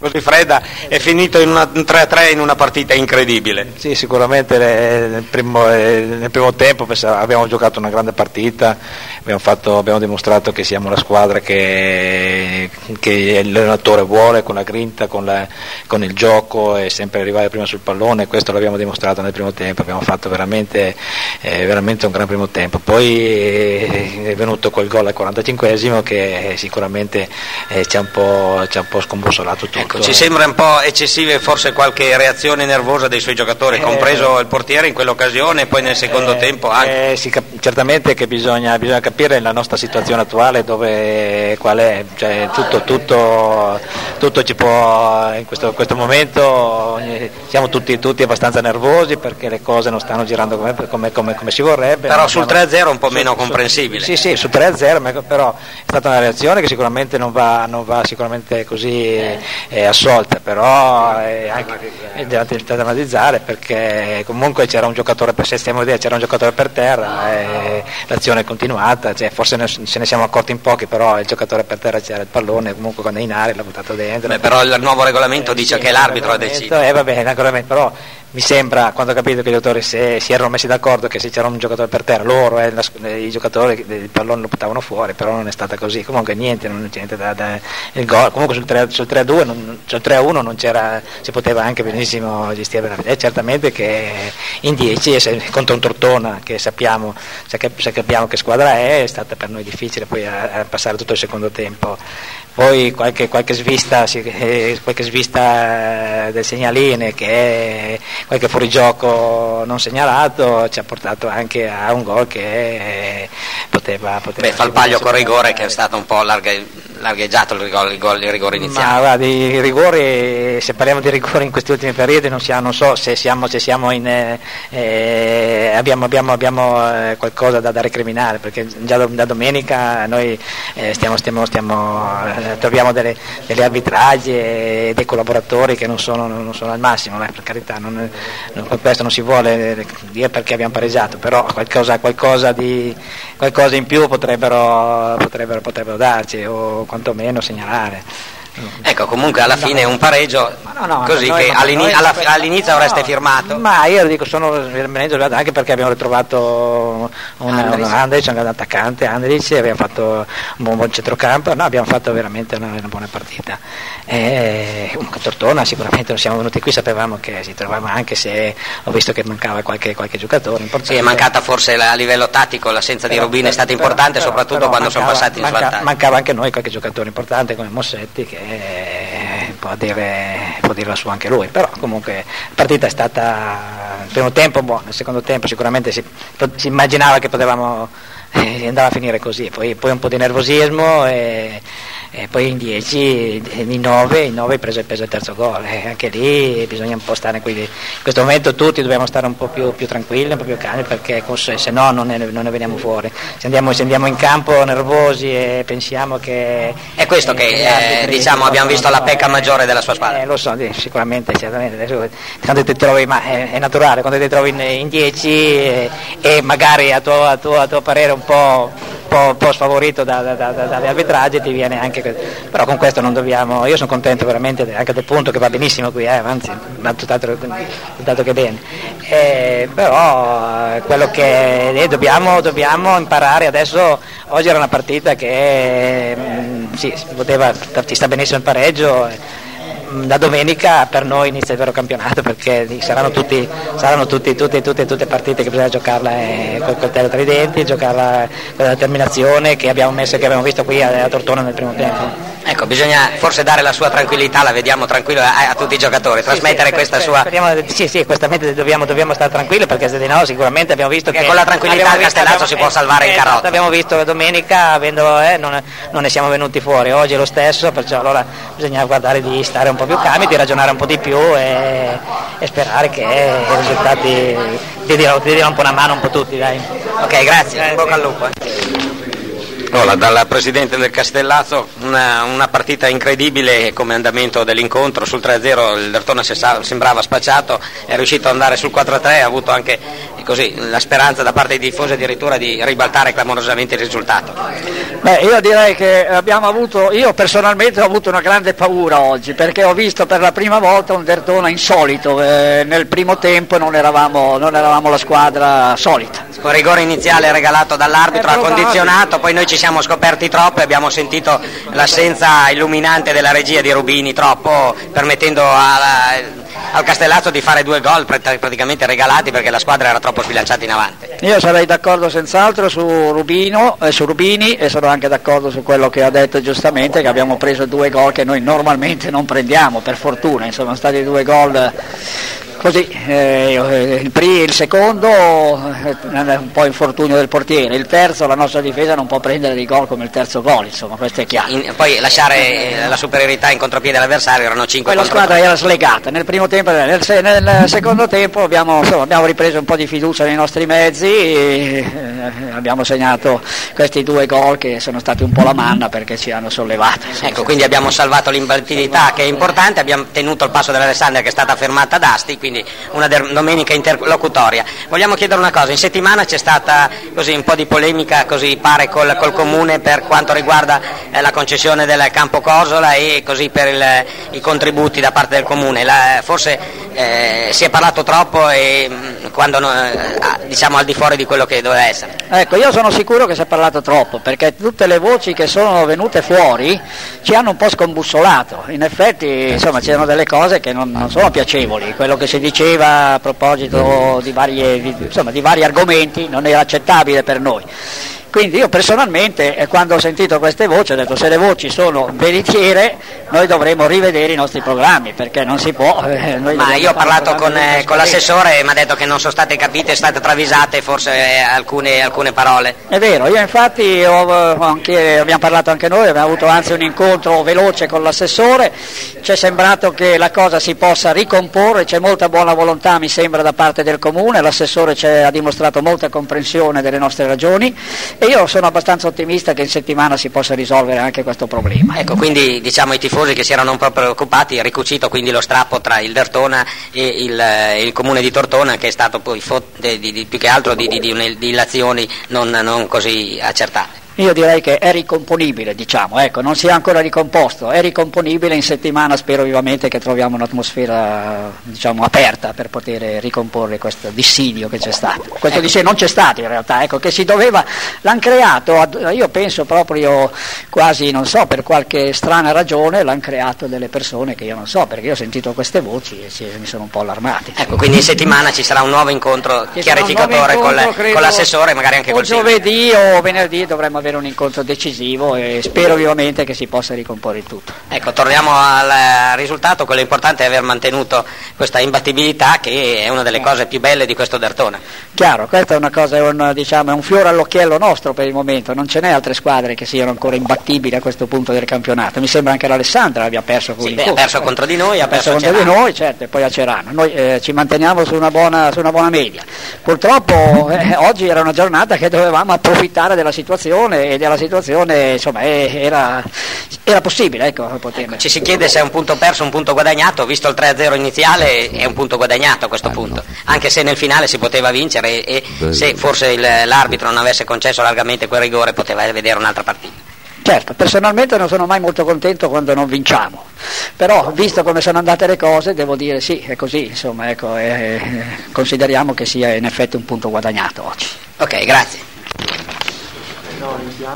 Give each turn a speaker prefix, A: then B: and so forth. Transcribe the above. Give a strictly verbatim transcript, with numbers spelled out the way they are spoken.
A: così fredda, è finito in una, un tre a tre in una partita incredibile.
B: Sì, sicuramente nel primo, nel primo tempo abbiamo giocato una grande partita, abbiamo, fatto, abbiamo dimostrato che siamo la squadra che, che l'allenatore vuole, con la grinta, con, la, con il gioco e sempre arrivare prima sul pallone. Questo l'abbiamo dimostrato nel primo tempo, abbiamo fatto veramente, eh, veramente un gran primo tempo. Poi eh, è venuto quel gol al quarantacinquesimo che sicuramente eh, ci ha un po', ci ha un po' scombussolato tutto.
A: Ecco, ci sembra un po' eccessiva forse qualche reazione nervosa dei suoi giocatori, compreso il portiere in quell'occasione e poi nel secondo
B: eh,
A: tempo anche.
B: Eh, sì, cap- certamente che bisogna, bisogna capire la nostra situazione attuale dove, qual è, cioè, tutto, tutto, tutto ci può, in questo, questo momento siamo tutti, tutti abbastanza nervosi perché le cose non stanno girando come, come, come, come si vorrebbe.
A: Però sul tre a zero un po'
B: su,
A: meno
B: su,
A: comprensibile.
B: Sì, sì, sul tre a zero, però è stata una reazione che sicuramente non va, non va sicuramente così eh, assolta, però è anche è da drammatizzare perché comunque c'era un giocatore, per se stiamo a dire, c'era un giocatore per terra e l'azione è continuata, cioè, forse ne, ce ne siamo accorti in pochi, però il giocatore per terra c'era il pallone, comunque quando è in aria l'ha buttato dentro.
A: Beh, però il nuovo regolamento eh, dice sì, che è l'arbitro a decidere.
B: Eh, va bene, però mi sembra, quando ho capito che i giocatori si, si erano messi d'accordo che se c'era un giocatore per terra, loro e eh, i giocatori il pallone lo buttavano fuori, però non è stata così. Comunque niente, non c'è niente da, da il gol. Comunque sul tre a due, sul tre a uno non c'era, si poteva anche benissimo gestire veramente. E certamente che in dieci contro un Tortona che sappiamo, se capiamo che squadra è, è stata per noi difficile poi a, a passare tutto il secondo tempo. Poi qualche, qualche svista qualche svista del segnaline, che è qualche fuorigioco non segnalato, ci ha portato anche a un gol che poteva, poteva
A: Beh, fa il paglio con rigore che è stato un po' larghe, largheggiato il rigore, il, gol, il rigore iniziale.
B: Ma guarda, i rigori, se parliamo di rigori in questi ultimi periodi non, siamo, non so se siamo, se siamo in eh, eh, abbiamo, abbiamo, abbiamo eh, qualcosa da, da recriminare, perché già da, da domenica noi eh, stiamo, stiamo, stiamo eh, troviamo delle, delle arbitraggi e dei collaboratori che non sono, non sono al massimo, eh, per carità, non, non, con questo non si vuole dire perché abbiamo pareggiato, però qualcosa, qualcosa, di, qualcosa in più potrebbero, potrebbero, potrebbero darci, o quantomeno segnalare.
A: Ecco, comunque alla fine un pareggio
B: no, no,
A: così
B: noi,
A: che all'ini-
B: noi,
A: alla, all'inizio
B: no,
A: avreste firmato.
B: Ma io dico sono veramente anche perché abbiamo ritrovato un, un Andrić, un attaccante Andrić, abbiamo fatto un buon, buon centrocampo, no, abbiamo fatto veramente una, una buona partita. E un Tortona sicuramente non siamo venuti qui, sapevamo che si trovava, anche se ho visto che mancava qualche, qualche giocatore importante.
A: Sì, è mancata forse a livello tattico, l'assenza però, di Rubino è stata importante, però, soprattutto però quando mancava, sono passati in
B: manca,
A: svantaggio.
B: Mancava anche noi qualche giocatore importante come Mossetti che può dire, può dire la sua anche lui, però comunque la partita è stata il primo tempo buono, il secondo tempo sicuramente si, si immaginava che potevamo eh, andare a finire così, poi, poi un po' di nervosismo e, e poi in dieci, in nove, in nove preso, preso il terzo gol, e anche lì bisogna un po' stare qui, in questo momento tutti dobbiamo stare un po' più, più tranquilli, un po' più calmi, perché se, se no non ne, non ne veniamo fuori, se andiamo, se andiamo in campo nervosi e pensiamo che
A: è questo che eh, diciamo abbiamo visto la pecca maggiore della sua squadra.
B: Eh, lo so, sicuramente, certamente. Quando ti trovi, ma è, è naturale, quando ti trovi in dieci e, e magari a tuo, a, tuo, a tuo parere un po', un po', un po' sfavorito da, da, da, dagli arbitraggi, ti viene anche, però con questo non dobbiamo, io sono contento veramente anche del punto che va benissimo qui, eh, anzi va tutt'altro, tutt'altro che bene, eh, però quello che eh, dobbiamo, dobbiamo imparare adesso. Oggi era una partita che mh, sì, si poteva, ci sta benissimo il pareggio. Da domenica per noi inizia il vero campionato, perché saranno tutti, saranno tutti, tutti, tutte, tutte partite che bisogna giocarla eh, col coltello tra i denti, giocarla con la determinazione che abbiamo messo, che abbiamo visto qui a, a Tortona nel primo tempo.
A: Ecco, bisogna forse dare la sua tranquillità, la vediamo tranquilla a, a tutti i giocatori, trasmettere sì, sì, questa sua...
B: Speriamo, sì, sì, questamente dobbiamo, dobbiamo stare tranquilli, perché se di no sicuramente abbiamo visto che...
A: che con la tranquillità il Castellazzo si può salvare
B: eh,
A: il carrotto.
B: Abbiamo visto che domenica avendo, eh, non, non ne siamo venuti fuori, oggi è lo stesso, perciò allora bisogna guardare di stare un po' più calmi, di ragionare un po' di più e, e sperare che i risultati ti diano, ti diano un po' una mano un po' tutti, dai.
A: Ok, grazie, in bocca al lupo. Eh. Allora, dal presidente del Castellazzo una, una partita incredibile come andamento dell'incontro. Sul tre a zero il Tortona sembrava spacciato, è riuscito ad andare sul quattro a tre, ha avuto anche così la speranza da parte dei tifosi addirittura di ribaltare clamorosamente il risultato.
C: Beh, io direi che abbiamo avuto, io personalmente ho avuto una grande paura oggi, perché ho visto per la prima volta un Derthona insolito, eh, nel primo tempo non eravamo, non eravamo la squadra solita.
A: Il rigore iniziale regalato dall'arbitro ha condizionato, poi noi ci siamo scoperti troppo e abbiamo sentito l'assenza illuminante della regia di Rubini troppo, permettendo a, al Castellazzo di fare due gol praticamente regalati perché la squadra era troppo sbilanciata in avanti.
C: Io sarei d'accordo senz'altro su Rubino, eh, su Rubini, e sono anche d'accordo su quello che ha detto giustamente, che abbiamo preso due gol che noi normalmente non prendiamo, per fortuna, insomma, sono stati due gol così, eh, il, primo, il secondo eh, un po' infortunio del portiere, il terzo la nostra difesa non può prendere dei gol come il terzo gol, insomma, questo è chiaro.
A: In, poi lasciare la superiorità in contropiede all'avversario, erano cinque
C: poi la squadra era slegata nel primo tempo, nel, nel secondo tempo abbiamo, insomma, abbiamo ripreso un po' di fiducia nei nostri mezzi e eh, abbiamo segnato questi due gol che sono stati un po' la manna perché ci hanno sollevato.
A: Ecco, quindi abbiamo salvato l'imbattibilità che è importante, abbiamo tenuto il passo dell'Alessandria che è stata fermata ad Asti, quindi una domenica interlocutoria. Vogliamo chiedere una cosa, in settimana c'è stata così un po' di polemica, così pare, col, col Comune per quanto riguarda eh, la concessione del campo Cosola e così per il, i contributi da parte del Comune. La, forse eh, si è parlato troppo e mh, quando eh, diciamo al di fuori di quello che doveva essere.
C: Ecco, io sono sicuro che si è parlato troppo, perché tutte le voci che sono venute fuori ci hanno un po' scombussolato. In effetti, insomma, c'erano delle cose che non, non sono piacevoli, quello che si diceva a proposito di, varie, di, insomma, di vari argomenti non era accettabile per noi. Quindi io personalmente, eh, quando ho sentito queste voci, ho detto se le voci sono veritiere noi dovremo rivedere i nostri programmi, perché non si può. Eh, noi
A: Ma io ho parlato con, eh, con l'assessore e mi ha detto che non sono state capite, state travisate forse eh, alcune, alcune parole.
C: È vero, io infatti ho, anche, abbiamo parlato anche noi, abbiamo avuto anzi un incontro veloce con l'assessore, ci è sembrato che la cosa si possa ricomporre, c'è molta buona volontà mi sembra da parte del Comune, l'assessore ci ha dimostrato molta comprensione delle nostre ragioni e io sono abbastanza ottimista che in settimana si possa risolvere anche questo problema.
A: Ecco, quindi diciamo i tifosi che si erano un po' preoccupati, ricucito quindi lo strappo tra il Derthona e il, il Comune di Tortona, che è stato poi fot- di, di, di, più che altro di, di, di, di illazioni non, non così accertate.
C: Io direi che è ricomponibile, diciamo, ecco, non si è ancora ricomposto, è ricomponibile, in settimana spero vivamente che troviamo un'atmosfera, diciamo, aperta per poter ricomporre questo dissidio che c'è stato. Questo ecco. dissidio non c'è stato in realtà, ecco, che si doveva, l'hanno creato, io penso proprio quasi, non so, per qualche strana ragione, l'hanno creato delle persone che io non so, perché io ho sentito queste voci e si, mi sono un po' allarmati.
A: Ecco, quindi in settimana ci sarà un nuovo incontro
C: ci
A: chiarificatore
C: nuovo incontro,
A: con, le, con l'assessore, magari anche col sindaco.
C: O giovedì o venerdì dovremmo avere un incontro decisivo e spero vivamente che si possa ricomporre il tutto.
A: Ecco, torniamo al risultato, quello importante è aver mantenuto questa imbattibilità che è una delle cose più belle di questo Derthona.
C: Chiaro, questa è una cosa, è un, diciamo, è un fiore all'occhiello nostro per il momento, non ce n'è altre squadre che siano ancora imbattibili a questo punto del campionato, mi sembra anche l'Alessandria abbia perso con
A: sì, beh, ha perso contro di noi, ha,
C: ha perso,
A: perso
C: contro di noi, certo, e poi a Cerano. Noi eh, ci manteniamo su una buona, su una buona media. Purtroppo eh, oggi era una giornata che dovevamo approfittare della situazione e della situazione, insomma, era, era possibile, ecco, poter...
A: ecco, ci si chiede se è un punto perso, un punto guadagnato, visto il tre a zero iniziale è un punto guadagnato a questo punto, anche se nel finale si poteva vincere e, e se forse il, l'arbitro non avesse concesso largamente quel rigore poteva vedere un'altra partita.
C: Certo, personalmente non sono mai molto contento quando non vinciamo, però visto come sono andate le cose devo dire sì, è così, insomma, ecco, eh, consideriamo che sia in effetti un punto guadagnato oggi.
A: Ok, grazie.